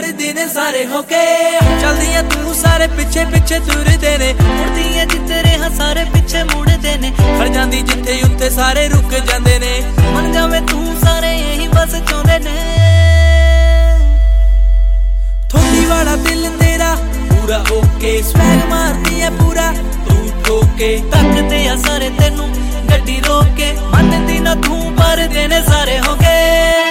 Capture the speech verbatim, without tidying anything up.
भरदे ने सारे होके चलदियां तू सारे पिछे पिछे तुरदे ने मुड़दियां जिथे रहा सारे पिछे मुड़दे ने खड़ जांदी जिथे उत्थे सारे रुक जांदे ने मन जावे तू सारे यही बस चाहुंदे ने थोड़ी वाला दिल तेरा पूरा ओके स्वैग मारदी है पूरा तू ठोके तकदे आ सारे तेनू गड्डी रोक के मनदी ना तू भरदे ने सारे होके